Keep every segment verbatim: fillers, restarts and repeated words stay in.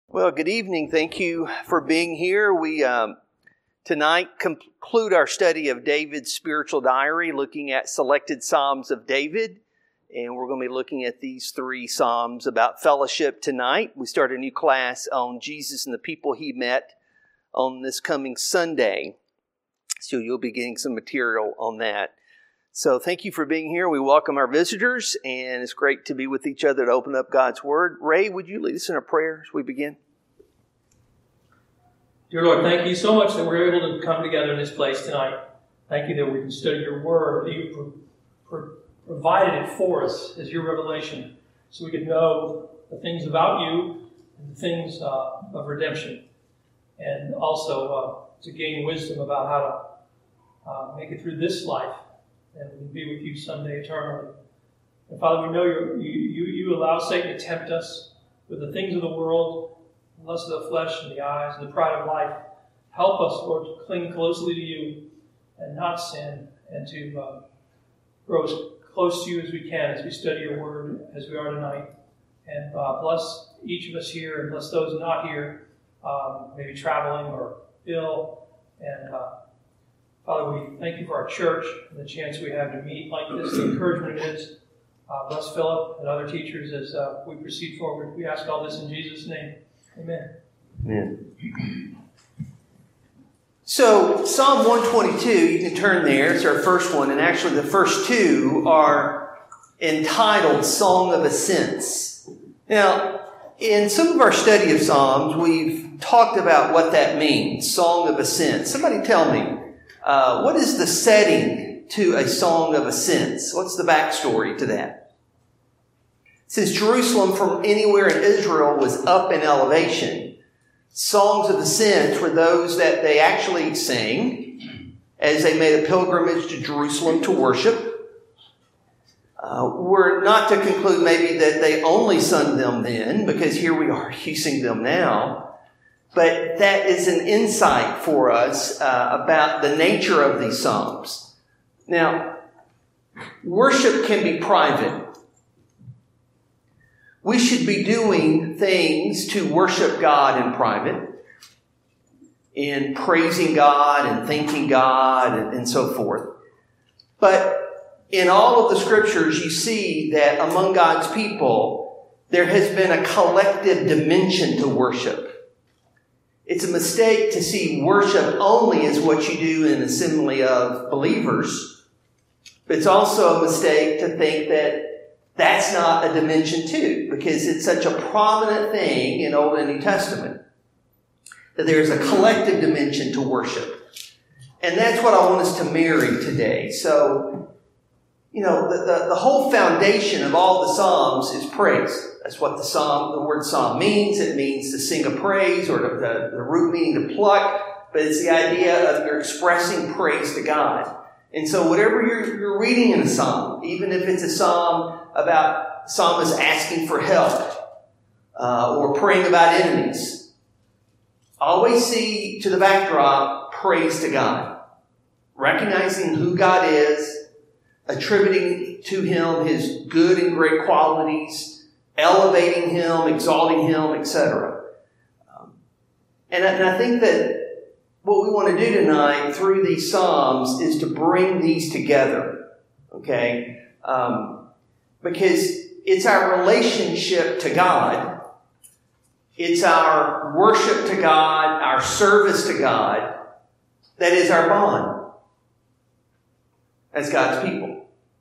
Well, good evening. Thank you for being here. We um, tonight conclude our study of David's spiritual diary, looking at selected Psalms of David. And we're going to be looking at these three Psalms about fellowship tonight. We start a new class on Jesus and the people he met on this coming Sunday. So you'll be getting some material on that. So thank you for being here. We welcome our visitors, and it's great to be with each other to open up God's Word. Ray, would you lead us in a prayer as we begin? Dear Lord, thank you so much that we're able to come together in this place tonight. Thank you that we can study your Word, that you pro- pro- provided it for us as your revelation, so we could know the things about you and the things uh, of redemption, and also uh, to gain wisdom about how to uh, make it through this life and we can be with you someday eternally. And Father, we know you're, you you you allow Satan to tempt us with the things of the world, the lust of the flesh and the eyes and the pride of life. Help us, Lord, to cling closely to you and not sin, and to uh, grow as close to you as we can as we study your word as we are tonight. And uh, bless each of us here, and bless those not here, um, maybe traveling or ill. And uh, Father, we thank you for our church and the chance we have to meet like this, the encouragement it is. Uh, bless Philip and other teachers as uh, we proceed forward. We ask all this in Jesus' name. Amen. Amen. So, Psalm one twenty-two, you can turn there. It's our first one. And actually, the first two are entitled Song of Ascents. Now, in some of our study of Psalms, we've talked about what that means, Song of Ascents. Somebody tell me. Uh, what is the setting to a Song of Ascents? What's the backstory to that? Since Jerusalem from anywhere in Israel was up in elevation, Songs of Ascents were those that they actually sang as they made a pilgrimage to Jerusalem to worship. Uh, we're not to conclude maybe that they only sung them then, because here we are using them now. But that is an insight for us uh, about the nature of these psalms. Now, worship can be private. We should be doing things to worship God in private, in praising God and thanking God and, and so forth. But in all of the scriptures, you see that among God's people, there has been a collective dimension to worship. It's a mistake to see worship only as what you do in an assembly of believers. But it's also a mistake to think that that's not a dimension too, because it's such a prominent thing in Old and New Testament that there's a collective dimension to worship. And that's what I want us to marry today. So, you know, the, the, the whole foundation of all the Psalms is praise. That's what the psalm, the word psalm means. It means to sing a praise, or the, the, the root meaning to pluck. But it's the idea of you're expressing praise to God. And so whatever you're, you're reading in a psalm, even if it's a psalm about psalmist asking for help uh, or praying about enemies, always see to the backdrop praise to God. Recognizing who God is, attributing to Him His good and great qualities, elevating Him, exalting Him, et cetera. Um, and, and I think that what we want to do tonight through these Psalms is to bring these together, okay? Um, because it's our relationship to God. It's our worship to God, our service to God, that is our bond as God's people.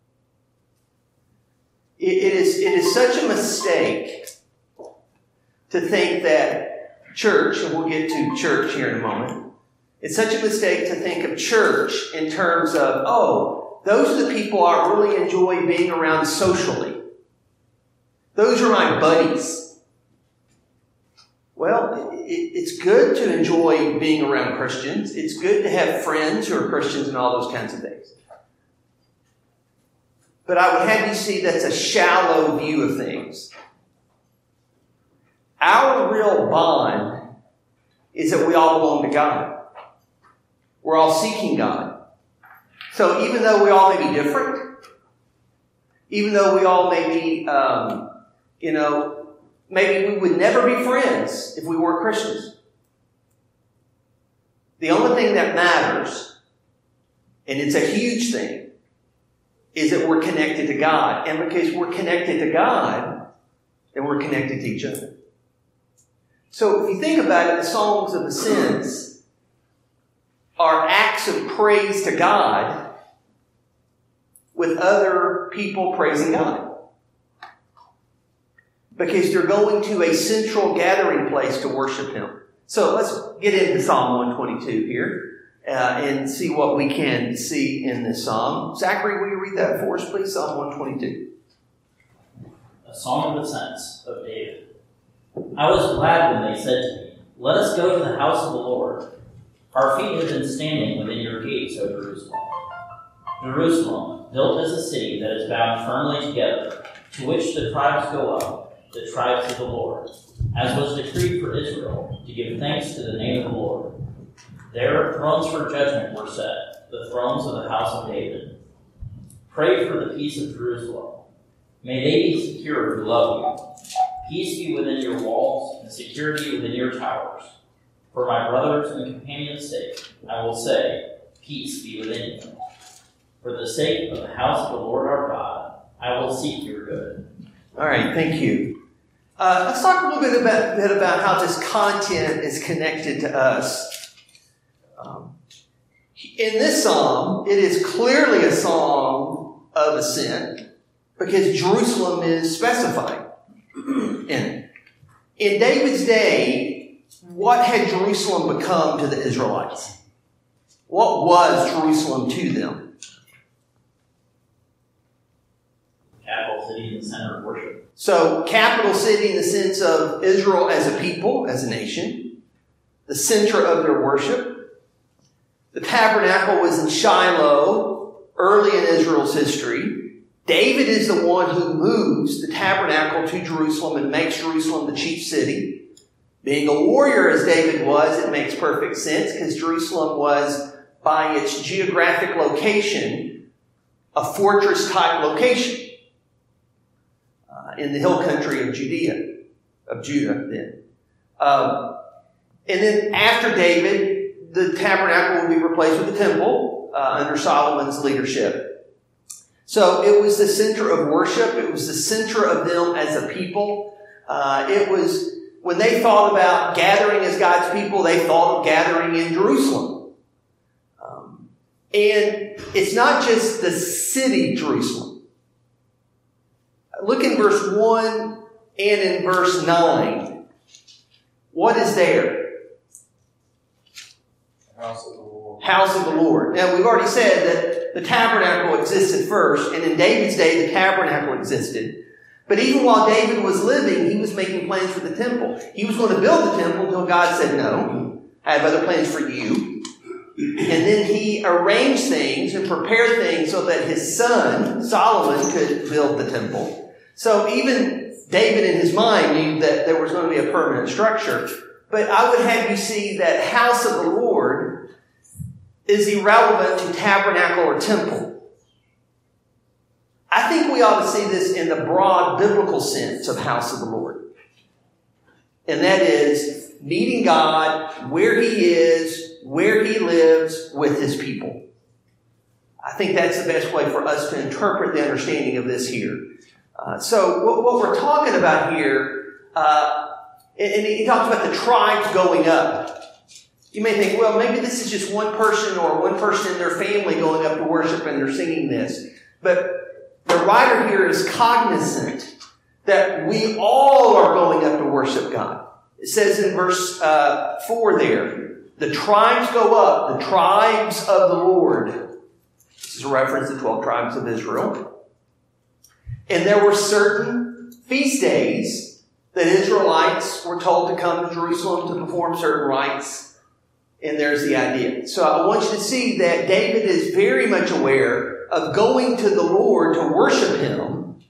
It is, it is such a mistake to think that church, and we'll get to church here in a moment, it's such a mistake to think of church in terms of, oh, those are the people I really enjoy being around socially. Those are my buddies. Well, it, it's good to enjoy being around Christians. It's good to have friends who are Christians and all those kinds of things. But I would have you see that's a shallow view of things. Our real bond is that we all belong to God. We're all seeking God. So even though we all may be different, even though we all may be, um, you know, maybe we would never be friends if we weren't Christians. The only thing that matters, and it's a huge thing, is that we're connected to God. And because we're connected to God, then we're connected to each other. So if you think about it, the Songs of Ascents are acts of praise to God with other people praising God. Because they're going to a central gathering place to worship Him. So let's get into Psalm one twenty-two here uh, and see what we can see in this psalm. Zachary, will you read that for us, please? Psalm one twenty-two. A Song of Ascents of David. I was glad when they said to me, "Let us go to the house of the Lord." Our feet have been standing within your gates, O Jerusalem. Jerusalem, built as a city that is bound firmly together, to which the tribes go up, the tribes of the Lord, as was decreed for Israel, to give thanks to the name of the Lord. There thrones for judgment were set, the thrones of the house of David. Pray for the peace of Jerusalem. May they be secure who love you. Peace be within your walls, and security within your towers. For my brothers and companions' sake, I will say, peace be within you. For the sake of the house of the Lord our God, I will seek your good. All right, thank you. Uh, let's talk a little bit about, bit about how this content is connected to us. Um, in this psalm, it is clearly a song of ascent because Jerusalem is specified in it. In David's day, what had Jerusalem become to the Israelites? What was Jerusalem to them? Capital city in the center of worship. So, capital city in the sense of Israel as a people, as a nation. The center of their worship. The tabernacle was in Shiloh early in Israel's history. David is the one who moves the tabernacle to Jerusalem and makes Jerusalem the chief city. Being a warrior as David was, it makes perfect sense because Jerusalem was, by its geographic location, a fortress-type location. In the hill country of Judea, of Judah then. Um, and then after David, the tabernacle would be replaced with the temple uh, under Solomon's leadership. So it was the center of worship. It was the center of them as a people. Uh, it was, when they thought about gathering as God's people, they thought of gathering in Jerusalem. Um, and it's not just the city Jerusalem. Look in verse one and in verse nine. What is there? House of the Lord. House of the Lord. Now, we've already said that the tabernacle existed first, and in David's day, the tabernacle existed. But even while David was living, he was making plans for the temple. He was going to build the temple until God said, no, I have other plans for you. And then he arranged things and prepared things so that his son, Solomon, could build the temple. So even David in his mind knew that there was going to be a permanent structure. But I would have you see that house of the Lord is irrelevant to tabernacle or temple. I think we ought to see this in the broad biblical sense of house of the Lord. And that is meeting God where He is, where He lives with His people. I think that's the best way for us to interpret the understanding of this here. Uh, so what, what we're talking about here, uh, and, and he talks about the tribes going up. You may think, well, maybe this is just one person or one person in their family going up to worship and they're singing this. But the writer here is cognizant that we all are going up to worship God. It says in verse uh, four there, the tribes go up, the tribes of the Lord. This is a reference to the twelve tribes of Israel. And there were certain feast days that Israelites were told to come to Jerusalem to perform certain rites. And there's the idea. So I want you to see that David is very much aware of going to the Lord to worship Him,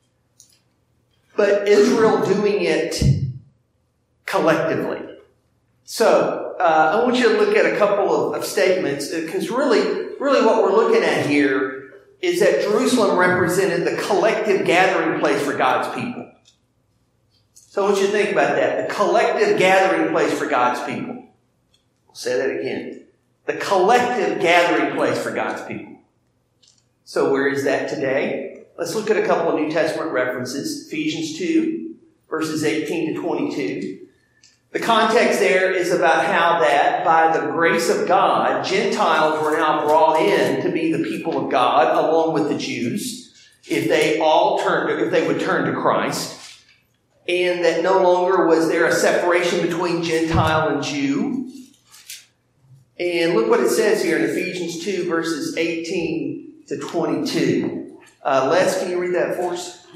but Israel doing it collectively. So uh, I want you to look at a couple of, of statements, because really, really what we're looking at here is that Jerusalem represented the collective gathering place for God's people. So I want you to think about that. The collective gathering place for God's people. I'll say that again. The collective gathering place for God's people. So where is that today? Let's look at a couple of New Testament references. Ephesians two, verses eighteen to twenty-two. The context there is about how that, by the grace of God, Gentiles were now brought in to be the people of God, along with the Jews, if they all turned, if they would turn to Christ. And that no longer was there a separation between Gentile and Jew. And look what it says here in Ephesians two, verses eighteen to twenty-two. Uh, Les, can you read that for us?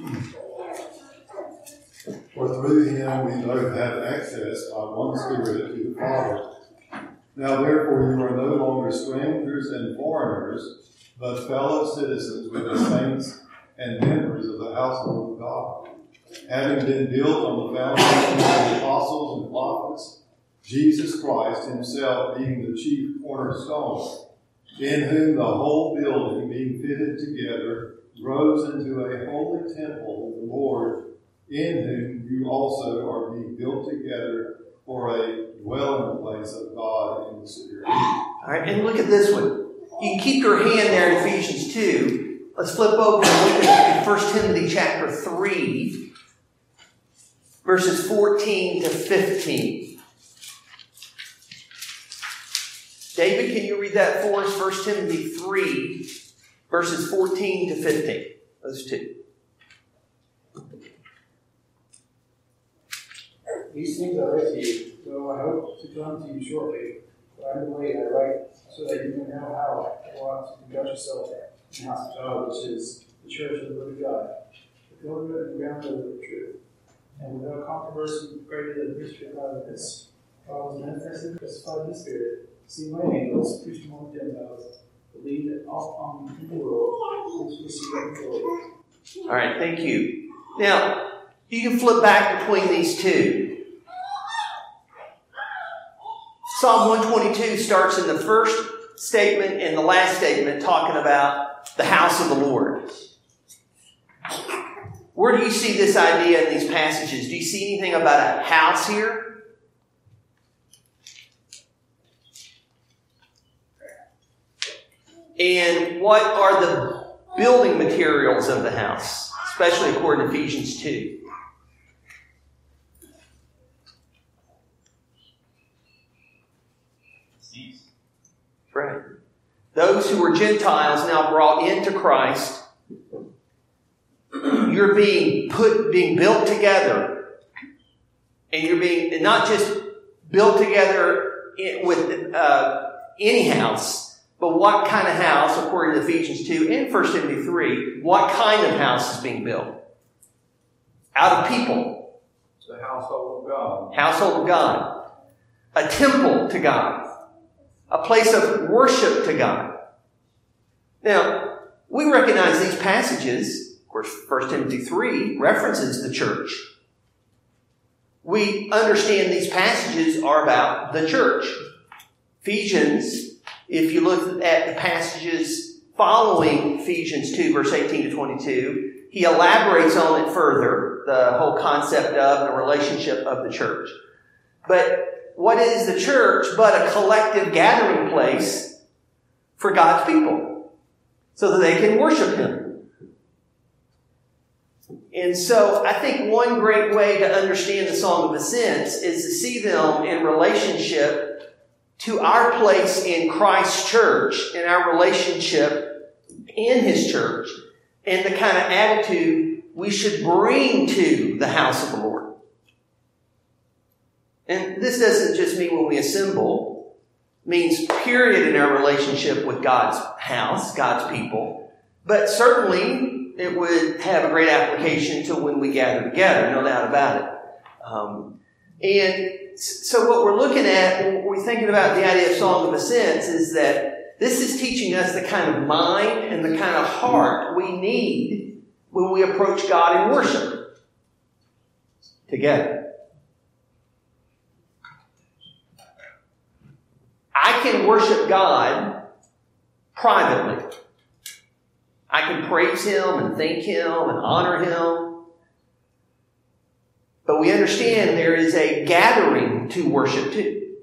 For through him we both have access by one Spirit to the Father. Now therefore you are no longer strangers and foreigners, but fellow citizens with the saints and members of the household of God, having been built on the foundation of the apostles and prophets, Jesus Christ himself being the chief cornerstone, in whom the whole building being fitted together grows into a holy temple of the Lord, in whom you also are being built together for a dwelling place of God in the Spirit. All right, and look at this one. You can keep your hand there in Ephesians two. Let's flip over and look at First Timothy chapter three, verses fourteen to fifteen. David, can you read that for us? First Timothy three, verses fourteen to fifteen. Those two. These things I write to you, though I hope to come to you shortly. But I'm delayed, I write so that you may know how you ought to conduct yourself in the house of God, which is the church of the living God, the pillar and ground of the truth. And without controversy, greater than the mystery of godliness, God was manifested, justified in the Spirit, seen by angels, preached among the Gentiles, believed all on the world, which received the glory. All right, thank you. Now, you can flip back between these two. Psalm one twenty-two starts in the first statement and the last statement talking about the house of the Lord. Where do you see this idea in these passages? Do you see anything about a house here? And what are the building materials of the house, especially according to Ephesians two? Right. Those who were Gentiles now brought into Christ, you're being put, being built together, and you're being not just built together with uh, any house, but what kind of house, according to Ephesians two and First Timothy three, what kind of house is being built? Out of people. It's the household of God. Household of God. A temple to God. A place of worship to God. Now, we recognize these passages. Of course, First Timothy three references the church. We understand these passages are about the church. Ephesians, if you look at the passages following Ephesians two, verse eighteen to twenty-two, he elaborates on it further, the whole concept of the relationship of the church. But what is the church but a collective gathering place for God's people so that they can worship Him? And so I think one great way to understand the Song of Ascents is to see them in relationship to our place in Christ's church and our relationship in His church and the kind of attitude we should bring to the house of the Lord. And this doesn't just mean when we assemble. It means period in our relationship with God's house, God's people. But certainly it would have a great application to when we gather together, no doubt about it. Um, and so what we're looking at when we're thinking about the idea of Song of Ascents is that this is teaching us the kind of mind and the kind of heart we need when we approach God in worship together. I can worship God privately. I can praise Him and thank Him and honor Him. But we understand there is a gathering to worship too.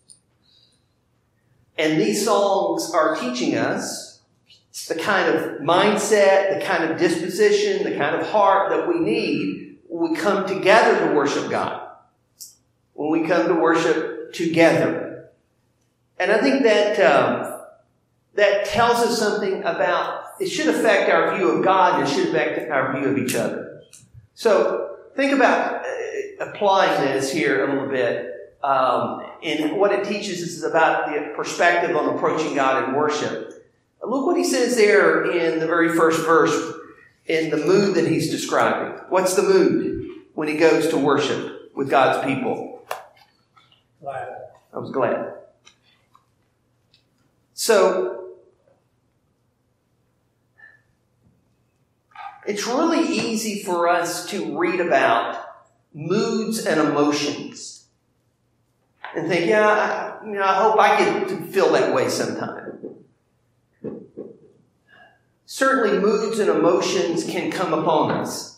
And these songs are teaching us the kind of mindset, the kind of disposition, the kind of heart that we need when we come together to worship God. When we come to worship together. And I think that um, that tells us something about, it should affect our view of God and it should affect our view of each other. So think about uh, applying this here a little bit. Um, and what it teaches us is about the perspective on approaching God in worship. Look what he says there in the very first verse, in the mood that he's describing. What's the mood when he goes to worship with God's people? Glad. I was glad. So, it's really easy for us to read about moods and emotions and think, yeah, I, you know, I hope I get to feel that way sometime. Certainly, moods and emotions can come upon us.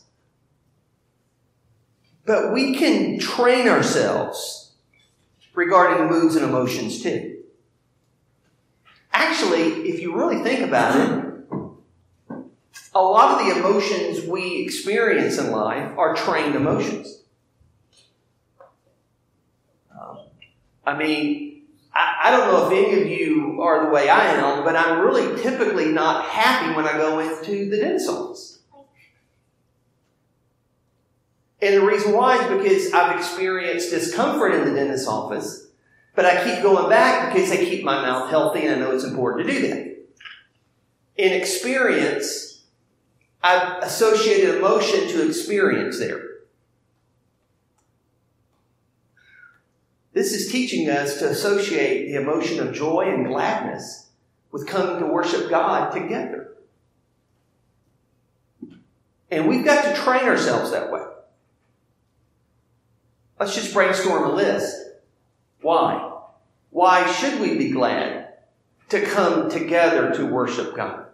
But we can train ourselves regarding moods and emotions too. Actually, if you really think about it, a lot of the emotions we experience in life are trained emotions. Um, I mean, I, I don't know if any of you are the way I am, but I'm really typically not happy when I go into the dentist's office. And the reason why is because I've experienced discomfort in the dentist's office, but I keep going back because they keep my mouth healthy and I know it's important to do that. In experience, I've associated emotion to experience there. This is teaching us to associate the emotion of joy and gladness with coming to worship God together. And we've got to train ourselves that way. Let's just brainstorm a list. Why? Why should we be glad to come together to worship God?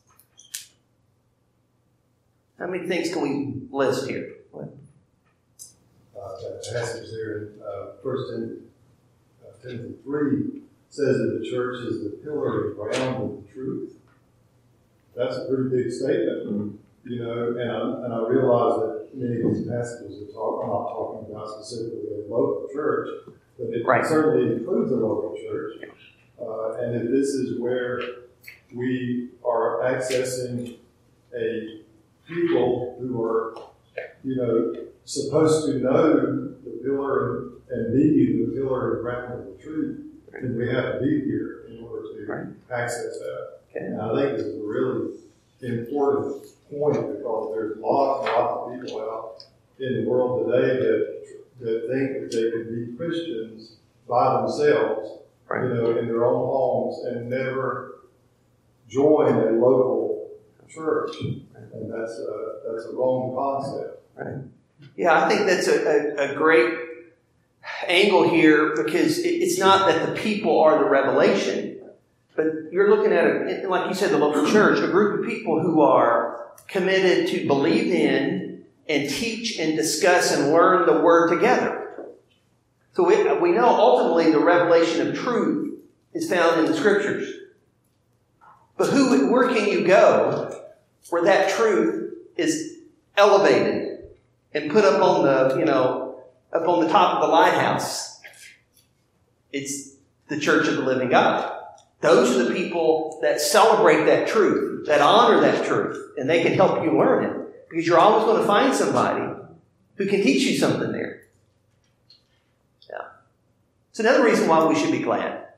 How many things can we list here? What? Uh, that passage there in uh, First Timothy three says that the church is the pillar and ground of the truth. That's a pretty big statement. Mm-hmm. You know, and I, and I realize that many of these passages are talk, I'm not talking about specifically a local church, but it right. certainly includes a local church. Uh, and if this is where we are accessing a people who are, you know, supposed to know the pillar and, and be the pillar and ground of the truth, right. then we have to be here in order to right. access that. Okay. And I think this is a really important point because there's lots and lots of people out in the world today that that think that they can be Christians by themselves, right. you know, in their own homes and never join a local church, and that's a that's a wrong concept. Right. Yeah, I think that's a, a, a great angle here because it, it's not that the people are the revelation, but you're looking at, a, like you said, the local church, a group of people who are committed to believe in and teach and discuss and learn the Word together. So we, we know ultimately the revelation of truth is found in the Scriptures. But who, where can you go where that truth is elevated and put up on the, you know, up on the top of the lighthouse? It's the Church of the Living God. Those are the people that celebrate that truth, that honor that truth, and they can help you learn it. Because you're always going to find somebody who can teach you something there. Yeah. It's another reason why we should be glad.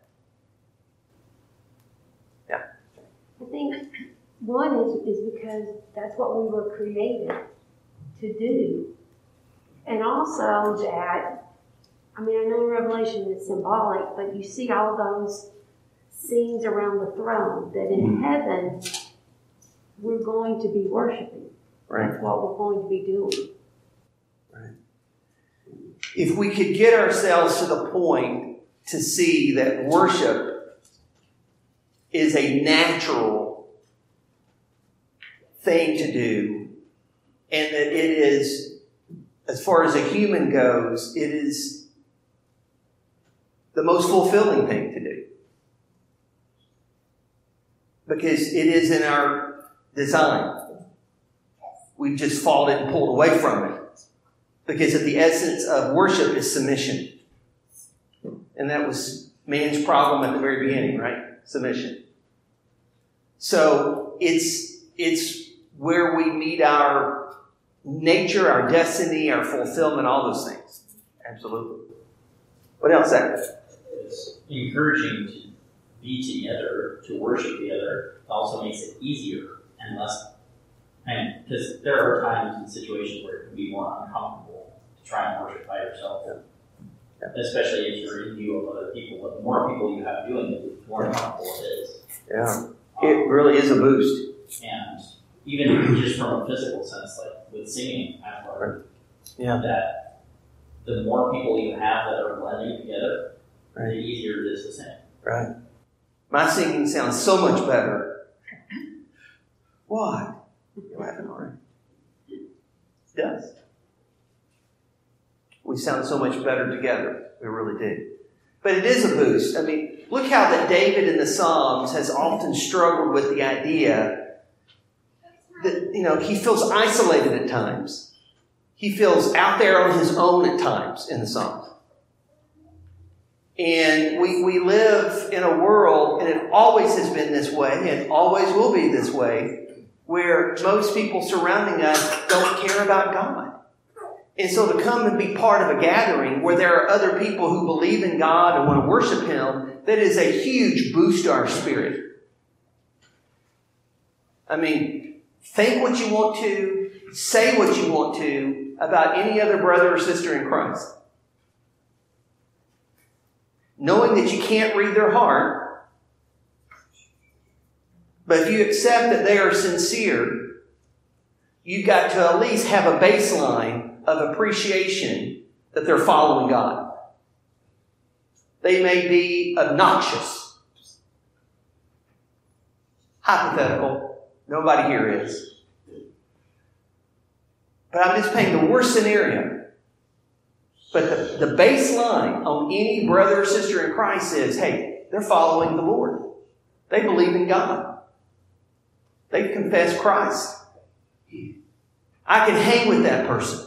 Yeah. I think one is, is because that's what we were created to do. And also that, I mean, I know in Revelation it's symbolic, but you see all those scenes around the throne, that in mm-hmm. heaven we're going to be worshiping. Right. That's what we're going to be doing. Right. If we could get ourselves to the point to see that worship is a natural thing to do, and that it is as far as a human goes, it is the most fulfilling thing to do. Because it is in our design. We've just fallen and pulled away from it. Because of the essence of worship is submission. And that was man's problem at the very beginning, right? Submission. So it's it's where we meet our nature, our destiny, our fulfillment, all those things. Absolutely. What else, Zach? It's encouraging to be together, to worship together. It also makes it easier and less. And because there are times and situations where it can be more uncomfortable to try and worship by yourself. Yeah. Yeah. Especially if you're in view of other people. But the more people you have doing it, the more uncomfortable it is. Yeah. It really is a boost. And even just from a physical sense, like with singing, I've learned Yeah. that the more people you have that are blending together, Right. the easier it is to sing. Right. My singing sounds so much better. What? You're laughing already. It does. We sound so much better together. We really do. But it is a boost. I mean, look how that David in the Psalms has often struggled with the idea that, you know, he feels isolated at times. He feels out there on his own at times in the Psalms. And we, we live in a world, and it always has been this way, and always will be this way, where most people surrounding us don't care about God. And so to come and be part of a gathering where there are other people who believe in God and want to worship Him, that is a huge boost to our spirit. I mean, think what you want to, say what you want to about any other brother or sister in Christ. Knowing that you can't read their heart, but if you accept that they are sincere, you've got to at least have a baseline of appreciation that they're following God. They may be obnoxious. Hypothetical. Nobody here is. But I'm just painting the worst scenario. But the, the baseline on any brother or sister in Christ is, hey, they're following the Lord. They believe in God. They confess Christ. I can hang with that person.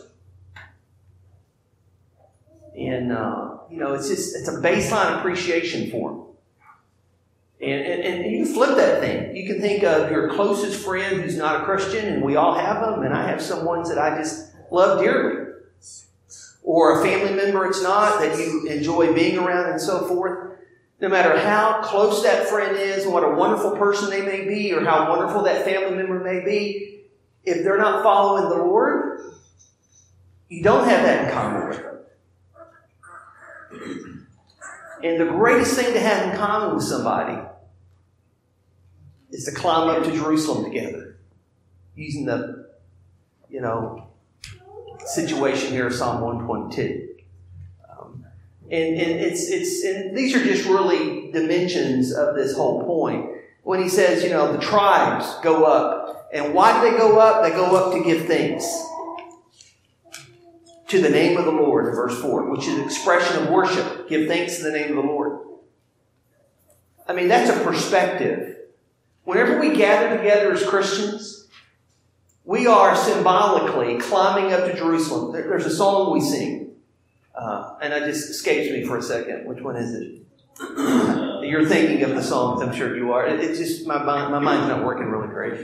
And, uh, you know, it's just, it's a baseline appreciation for them. And, and, and you can flip that thing. You can think of your closest friend who's not a Christian, and we all have them, and I have some ones that I just love dearly. Or a family member it's not, that you enjoy being around and so forth. No matter how close that friend is, and what a wonderful person they may be, or how wonderful that family member may be, if they're not following the Lord, you don't have that in common with them. And the greatest thing to have in common with somebody is to climb up to Jerusalem together. Using the, you know, situation here of Psalm one twenty-two. Um, and, and it's it's and these are just really dimensions of this whole point. When he says, you know, the tribes go up. And why do they go up? They go up to give thanks to the name of the Lord, in verse four, which is an expression of worship. Give thanks to the name of the Lord. I mean, that's a perspective. Whenever we gather together as Christians, we are symbolically climbing up to Jerusalem. There, there's a song we sing, uh, and it just escapes me for a second. Which one is it? You're thinking of the songs, I'm sure you are. It, it's just, my, my mind's not working really great.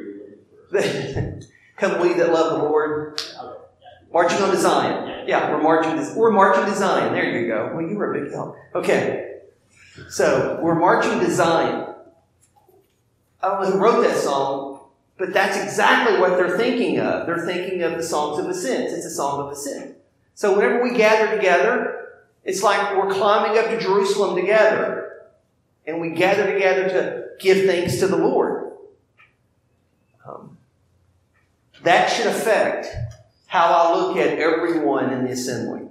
Come we that love the Lord. Marching on to Zion. Yeah, we're marching to, we're marching to Zion. There you go. Well, you were a big help. Okay. So, we're marching to Zion. I don't know who wrote that song, but that's exactly what they're thinking of. They're thinking of the Songs of Ascent. It's a song of ascent. So whenever we gather together, it's like we're climbing up to Jerusalem together. And we gather together to give thanks to the Lord. Um, that should affect how I look at everyone in the assembly.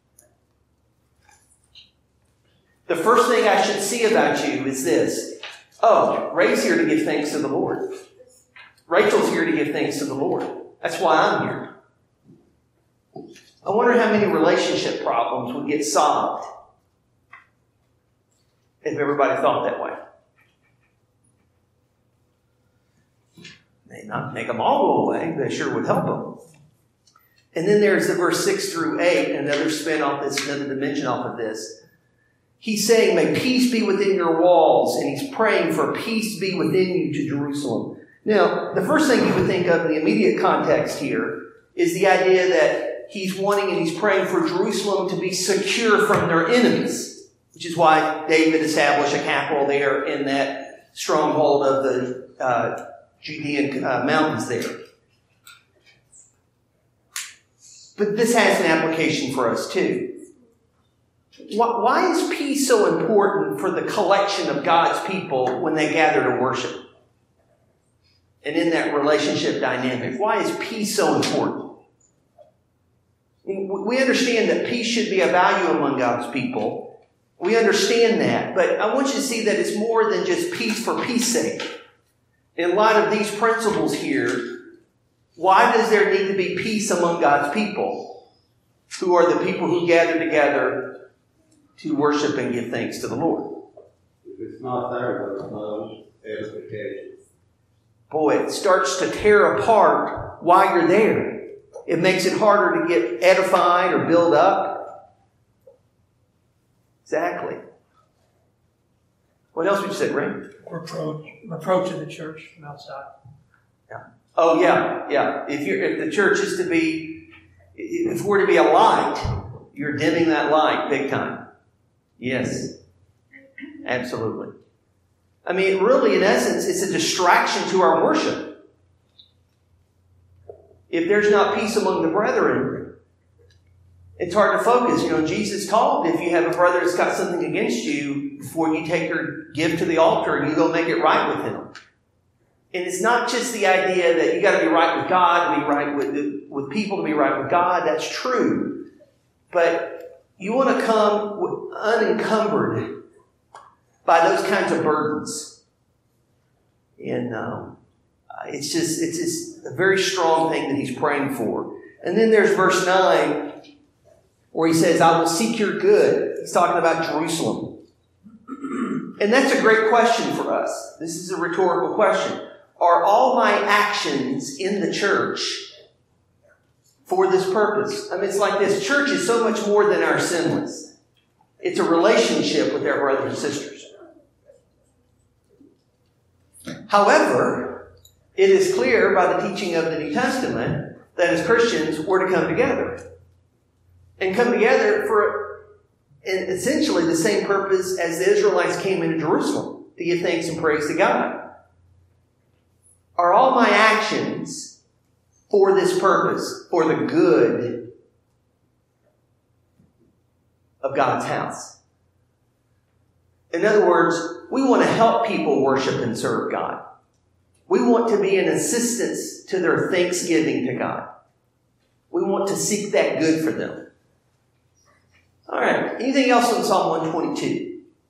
The first thing I should see about you is this. Oh, Ray's here to give thanks to the Lord. Rachel's here to give thanks to the Lord. That's why I'm here. I wonder how many relationship problems would get solved if everybody thought that way. May not make them all go away, but it sure would help them. And then there's the verse six through eight, another spin off this, another dimension off of this. He's saying, may peace be within your walls, and he's praying for peace to be within you to Jerusalem. Now, the first thing you would think of in the immediate context here is the idea that he's wanting and he's praying for Jerusalem to be secure from their enemies, which is why David established a capital there in that stronghold of the uh, Judean uh, mountains there. But this has an application for us too. Why is peace so important for the collection of God's people when they gather to worship? And in that relationship dynamic, why is peace so important? We understand that peace should be a value among God's people. We understand that. But I want you to see that it's more than just peace for peace's sake. In light of these principles here, why does there need to be peace among God's people, who are the people who gather together to worship and give thanks to the Lord? If it's not there, there's no edification. Boy, it starts to tear apart why you're there. It makes it harder to get edified or build up. Exactly. What else would you say, Ray? Reproach, reproach of the church from outside. Yeah. Oh, yeah, yeah. If you're, if the church is to be, if we're to be a light, you're dimming that light big time. Yes, absolutely. I mean, really, in essence, it's a distraction to our worship. If there's not peace among the brethren, it's hard to focus. You know, Jesus taught, if you have a brother that's got something against you, before you take your gift to the altar, you go make it right with him. And it's not just the idea that you got to be right with God, to be right with, with people, to be right with God. That's true. But you want to come unencumbered by those kinds of burdens. And um, it's just it's just a very strong thing that he's praying for. And then there's verse nine where he says, I will seek your good. He's talking about Jerusalem. And that's a great question for us. This is a rhetorical question. Are all my actions in the church for this purpose? I mean, it's like this. Church is so much more than our sinless. It's a relationship with our brothers and sisters. However, it is clear by the teaching of the New Testament that as Christians, we're to come together. And come together for essentially the same purpose as the Israelites came into Jerusalem, to give thanks and praise to God. Are all my actions for this purpose, for the good of God's house? In other words, we want to help people worship and serve God. We want to be an assistance to their thanksgiving to God. We want to seek that good for them. All right. Anything else on Psalm one twenty-two?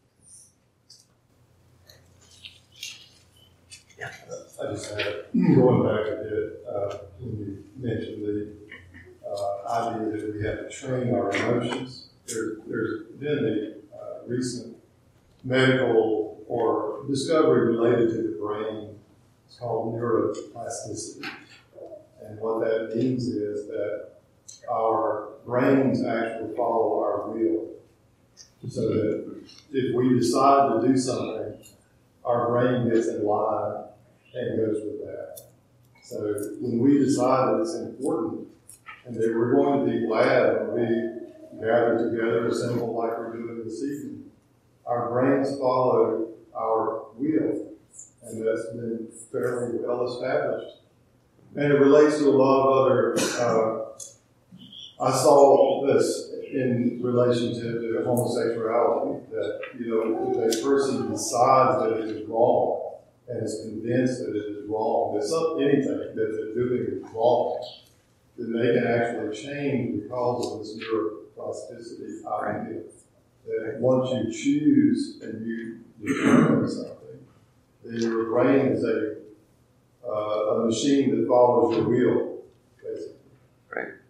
I just had, going back a bit, uh, when you mentioned the uh, idea that we have to train our emotions. There, there's been a uh, recent medical or discovery related to the brain. It's called neuroplasticity. And what that means is that our brains actually follow our will. So that if we decide to do something, our brain gets in line and goes with that. So when we decide that it's important and that we're going to be glad when we gather together, assemble like we're doing this evening, our brains follow our will. And that's been fairly well established. And it relates to a lot of other, uh, I saw this in relation to, to homosexuality, that, you know, if a person decides that it is wrong, and is convinced that it is wrong, that some, anything that they're doing is wrong, then they can actually change because of this neuroplasticity idea. That once you choose and you determine something, then your brain is a, uh, a machine that follows your will, basically. Right.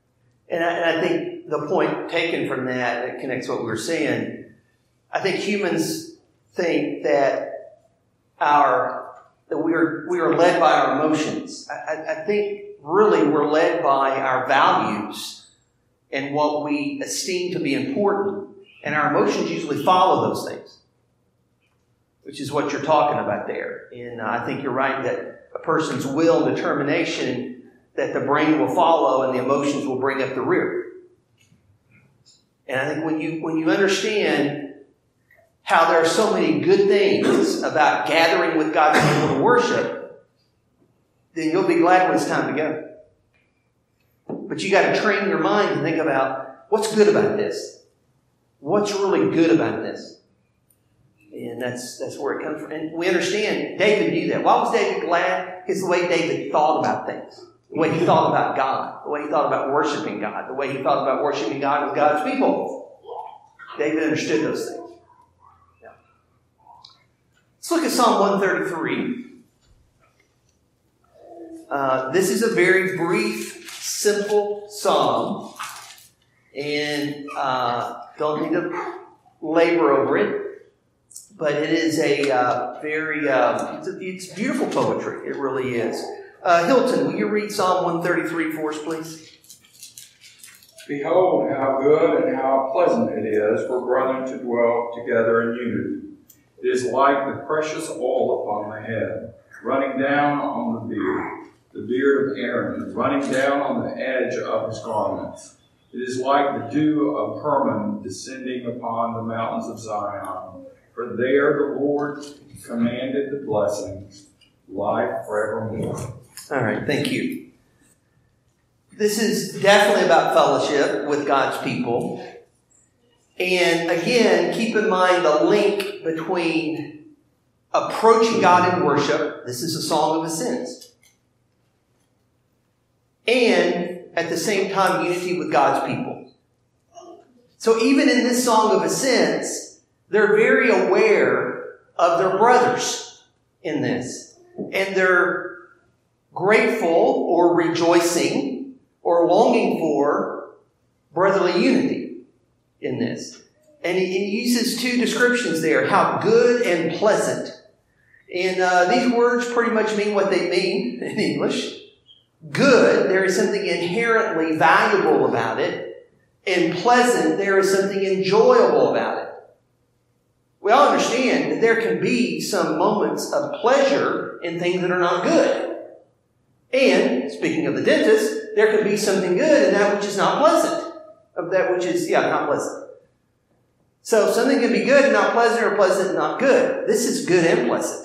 And I, and I think the point taken from that, that connects what we were saying, I think humans think that our that we are we are led by our emotions. I, I, I think really we're led by our values and what we esteem to be important, and our emotions usually follow those things, which is what you're talking about there. And I think you're right that a person's will and determination, that the brain will follow and the emotions will bring up the rear. And I think when you when you understand how there are so many good things about gathering with God's people to worship, then you'll be glad when it's time to go. But you got to train your mind to think about what's good about this. What's really good about this? And that's that's where it comes from. And we understand David knew that. Why was David glad? It's the way David thought about things. The way he thought about God. The way he thought about worshiping God. The way he thought about worshiping God with God's people. David understood those things. Yeah. Let's look at Psalm one thirty-three. Uh, this is a very brief, simple psalm. And uh, don't need to labor over it. But it is a uh, very, uh, it's, a, it's beautiful poetry. It really is. Uh, Hilton, will you read Psalm one thirty-three for us, please? Behold, how good and how pleasant it is for brethren to dwell together in unity. It is like the precious oil upon the head, running down on the beard, the beard of Aaron, running down on the edge of his garments. It is like the dew of Hermon descending upon the mountains of Zion. For there the Lord commanded the blessings, life forevermore. All right, thank you. This is definitely about fellowship with God's people. And again, keep in mind the link between approaching God in worship, this is a song of ascents, and at the same time, unity with God's people. So even in this song of ascents, they're very aware of their brothers in this. And they're grateful or rejoicing or longing for brotherly unity in this. And he, he uses two descriptions there, how good and pleasant. And uh, these words pretty much mean what they mean in English. Good, there is something inherently valuable about it. And pleasant, there is something enjoyable about it. We all understand that there can be some moments of pleasure in things that are not good. And, speaking of the dentist, there can be something good in that which is not pleasant. Of that which is, yeah, not pleasant. So, something can be good and not pleasant, or pleasant and not good. This is good and pleasant.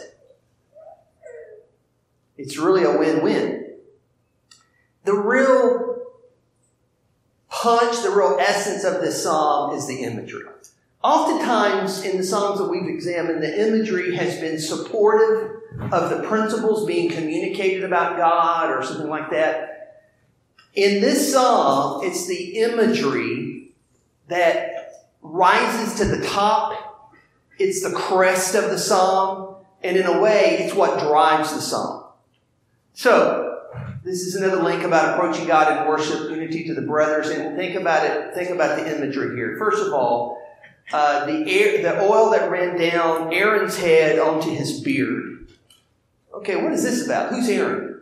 It's really a win-win. The real punch, the real essence of this psalm is the imagery. Oftentimes, in the Psalms that we've examined, the imagery has been supportive of the principles being communicated about God or something like that. In this Psalm, it's the imagery that rises to the top. It's the crest of the Psalm. And in a way, it's what drives the Psalm. So, this is another link about approaching God in worship, unity to the brothers. And think about it, think about the imagery here. First of all, Uh, the air, the oil that ran down Aaron's head onto his beard. Okay, what is this about? Who's Aaron?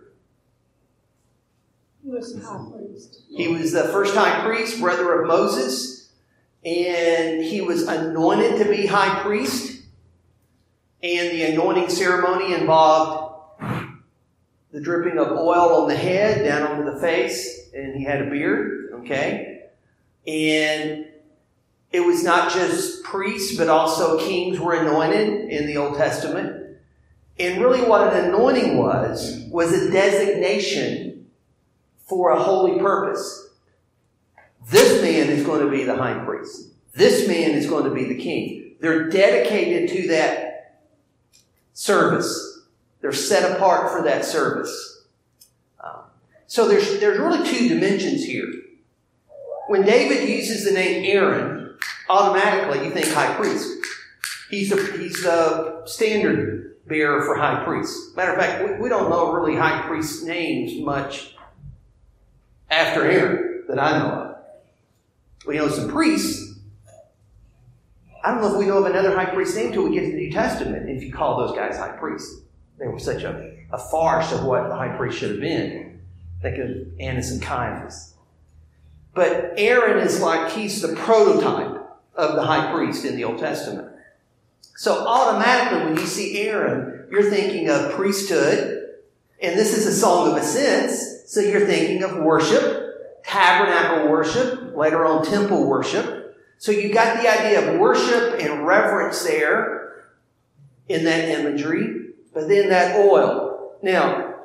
He was the high priest. He was the first high priest, brother of Moses, and he was anointed to be high priest. And the anointing ceremony involved the dripping of oil on the head, down onto the face, and he had a beard, okay? And it was not just priests, but also kings were anointed in the Old Testament. And really what an anointing was, was a designation for a holy purpose. This man is going to be the high priest. This man is going to be the king. They're dedicated to that service. They're set apart for that service. Um, so there's, there's really two dimensions here. When David uses the name Aaron, automatically you think high priest. He's the, he's the standard bearer for high priest. Matter of fact, we, we don't know really high priest names much after Aaron that I know of. We know some priests. I don't know if we know of another high priest name until we get to the New Testament, if you call those guys high priests. They were such a, a farce of what the high priest should have been. Think of Annas and Caiaphas. But Aaron is like, he's the prototype of the high priest in the Old Testament. So automatically when you see Aaron, you're thinking of priesthood, and this is a song of ascents, so you're thinking of worship, tabernacle worship, later on temple worship. So you got the idea of worship and reverence there in that imagery, but then that oil. Now,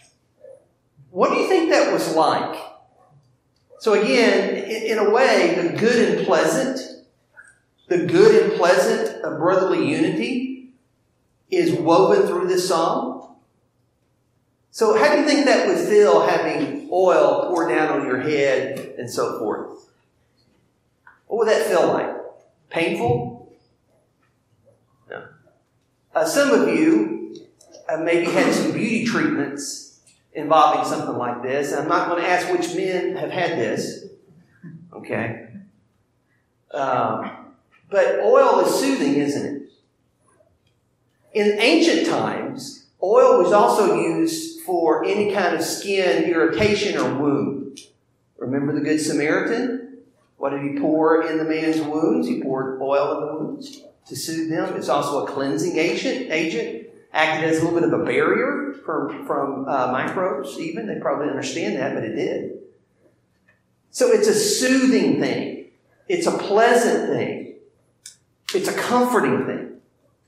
what do you think that was like? So again, in a way, the good and pleasant, the good and pleasant of brotherly unity is woven through this song. So how do you think that would feel having oil poured down on your head and so forth? What would that feel like? Painful? No. Uh, some of you uh, maybe had some beauty treatments involving something like this. And I'm not going to ask which men have had this. Okay? Um, but oil is soothing, isn't it? In ancient times, oil was also used for any kind of skin irritation or wound. Remember the Good Samaritan? What did he pour in the man's wounds? He poured oil in the wounds to soothe them. It's also a cleansing agent. agent. Acted as a little bit of a barrier from, from uh, microbes even. They probably didn't understand that, but it did. So it's a soothing thing. It's a pleasant thing. It's a comforting thing.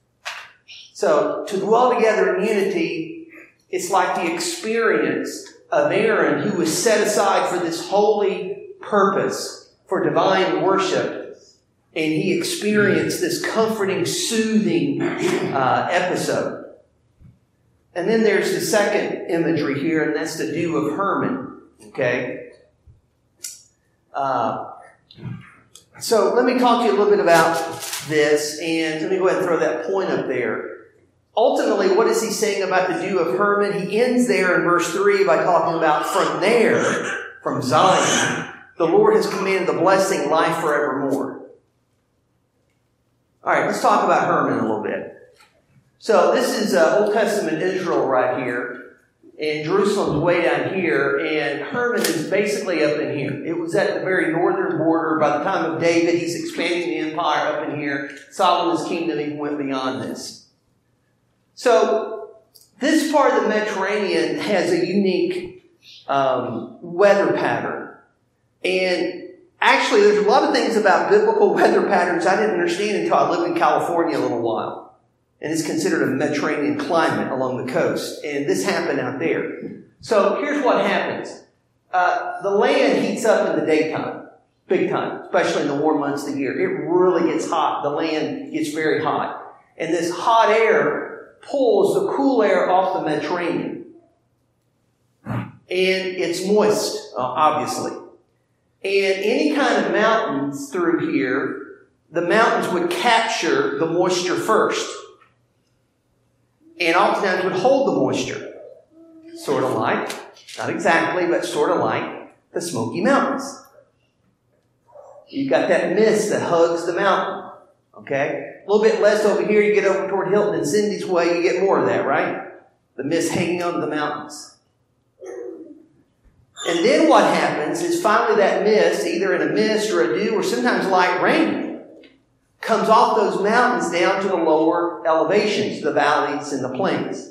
So to dwell together in unity, it's like the experience of Aaron, who was set aside for this holy purpose, for divine worship. And he experienced this comforting, soothing uh, episode. And then there's the second imagery here, and that's the dew of Hermon. Okay? Uh, so let me talk to you a little bit about this, and let me go ahead and throw that point up there. Ultimately, what is he saying about the dew of Hermon? He ends there in verse three by talking about from there, from Zion, the Lord has commanded the blessing, life forevermore. All right, let's talk about Hermon a little bit. So this is uh, Old Testament Israel right here, and Jerusalem's way down here, and Hermon is basically up in here. It was at the very northern border. By the time of David, he's expanding the empire up in here. Solomon's kingdom even went beyond this. So this part of the Mediterranean has a unique um, weather pattern. And actually, there's a lot of things about biblical weather patterns I didn't understand until I lived in California a little while. And it's considered a Mediterranean climate along the coast. And this happened out there. So here's what happens. Uh, the land heats up in the daytime, big time, especially in the warm months of the year. It really gets hot. The land gets very hot. And this hot air pulls the cool air off the Mediterranean. And it's moist, uh, obviously. And any kind of mountains through here, the mountains would capture the moisture first. And oftentimes would hold the moisture. Sort of like, not exactly, but sort of like the Smoky Mountains. You've got that mist that hugs the mountain. Okay? A little bit less over here, you get over toward Hilton and Cindy's way, you get more of that, right? The mist hanging over the mountains. And then what happens is finally that mist, either in a mist or a dew or sometimes light rain, comes off those mountains down to the lower elevations, the valleys and the plains.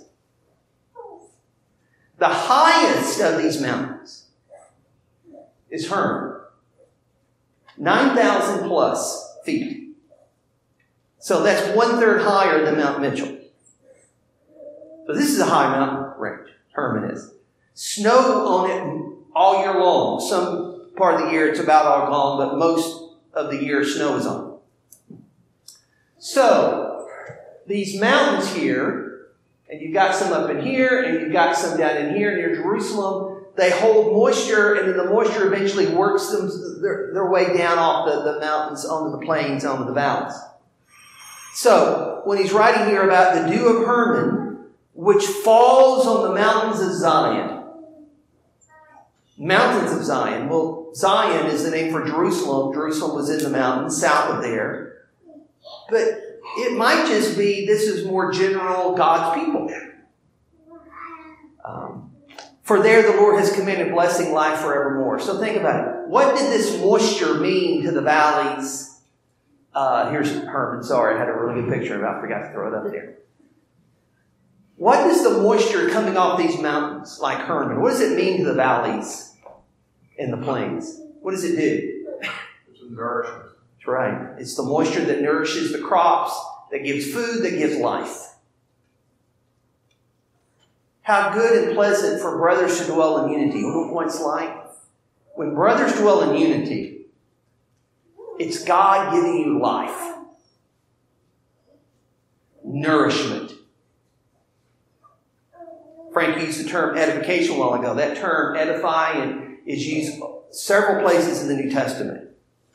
The highest of these mountains is Hermon. nine thousand plus feet. So that's one third higher than Mount Mitchell. So this is a high mountain range, Hermon is. Snow on it all year long. Some part of the year it's about all gone, but most of the year snow is on it. So, these mountains here, and you've got some up in here, and you've got some down in here near Jerusalem, they hold moisture, and then the moisture eventually works them their, their way down off the, the mountains, onto the plains, onto the valleys. So, when he's writing here about the dew of Hermon, which falls on the mountains of Zion, Mountains of Zion. Well, Zion is the name for Jerusalem. Jerusalem was in the mountains south of there. But it might just be this is more general God's people. Um, for there the Lord has commanded blessing, life forevermore. So think about it. What did this moisture mean to the valleys? Uh, here's Herman. Sorry, I had a really good picture of it. I forgot to throw it up there. What does the moisture coming off these mountains, like Herman, what does it mean to the valleys and the plains? What does it do? It's nourishment. That's right. It's the moisture that nourishes the crops, that gives food, that gives life. How good and pleasant for brothers to dwell in unity. You know what it's like? When brothers dwell in unity, it's God giving you life, nourishment. Frank used the term edification a while ago. That term, edify, and is used several places in the New Testament.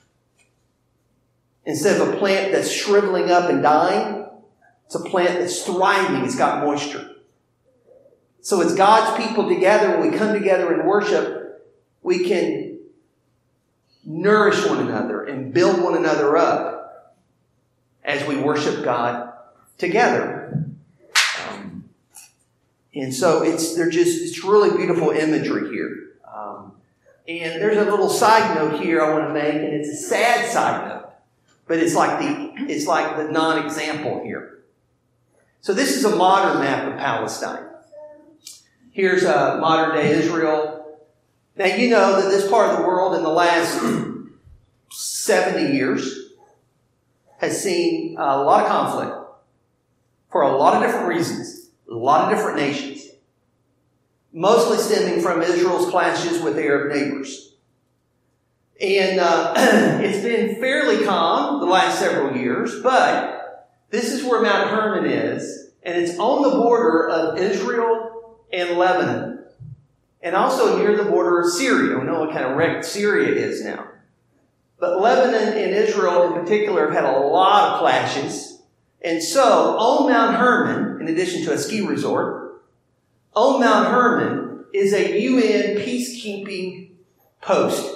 Instead of a plant that's shriveling up and dying, it's a plant that's thriving. It's got moisture. So it's God's people together. When we come together in worship, we can nourish one another and build one another up as we worship God together. Um, and so it's they're just it's really beautiful imagery here. Um, and there's a little side note here I want to make, and it's a sad side note, but it's like the it's like the non-example here. So this is a modern map of Palestine. Here's uh, modern-day Israel. Now, you know that this part of the world in the last seventy years has seen a lot of conflict for a lot of different reasons, a lot of different nations, mostly stemming from Israel's clashes with Arab neighbors. And uh, it's been fairly calm the last several years, but this is where Mount Hermon is, and it's on the border of Israel and Lebanon, and also near the border of Syria. We know what kind of wreck Syria is now. But Lebanon and Israel in particular have had a lot of clashes. And so, on Mount Hermon, in addition to a ski resort, on Mount Hermon is a U N peacekeeping post.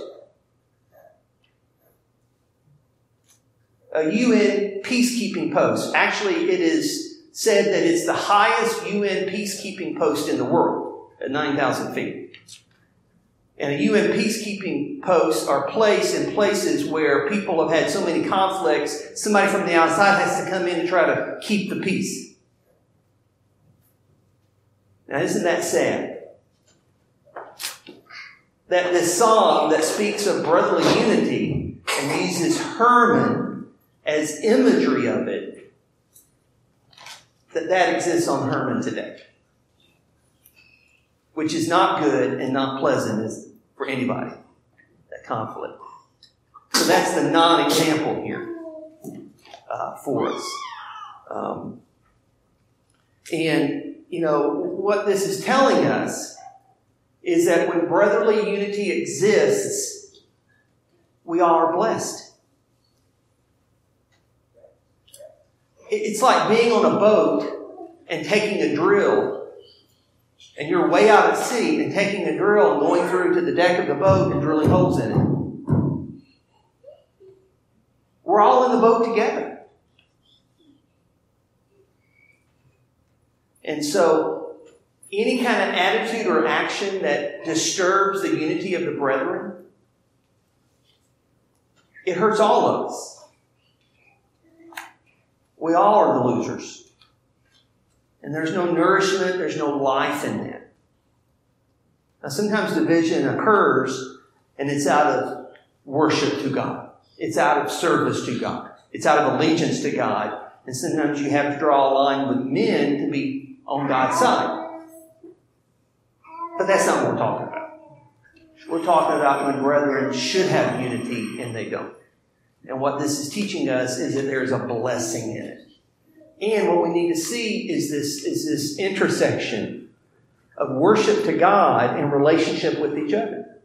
A U N peacekeeping post. Actually, it is said that it's the highest U N peacekeeping post in the world at nine thousand feet. And a U N peacekeeping posts are placed in places where people have had so many conflicts, somebody from the outside has to come in and try to keep the peace. Now, isn't that sad? That this song that speaks of brotherly unity and uses Hermon as imagery of it, that that exists on Hermon today, which is not good and not pleasant for anybody, that conflict. So that's the non-example here uh, for us. Um, and, you know, what this is telling us is that when brotherly unity exists, we all are blessed. It's like being on a boat and taking a drill, and you're way out at sea and taking a drill and going through to the deck of the boat and drilling holes in it. We're all in the boat together. And so, any kind of attitude or action that disturbs the unity of the brethren, it hurts all of us. We all are the losers. And there's no nourishment, there's no life in that. Now, sometimes division occurs, and it's out of worship to God. It's out of service to God. It's out of allegiance to God. And sometimes you have to draw a line with men to be on God's side. But that's not what we're talking about. We're talking about when brethren should have unity and they don't. And what this is teaching us is that there's a blessing in it. And what we need to see is this, is this intersection of worship to God and relationship with each other.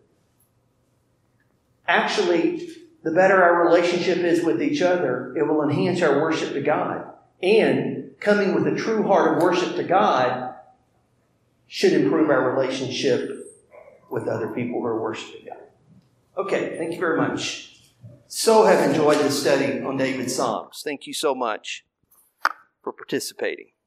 Actually, the better our relationship is with each other, it will enhance our worship to God. And coming with a true heart of worship to God should improve our relationship with other people who are worshiping God. Okay, thank you very much. So have enjoyed this study on David's Psalms. Thank you so much for participating.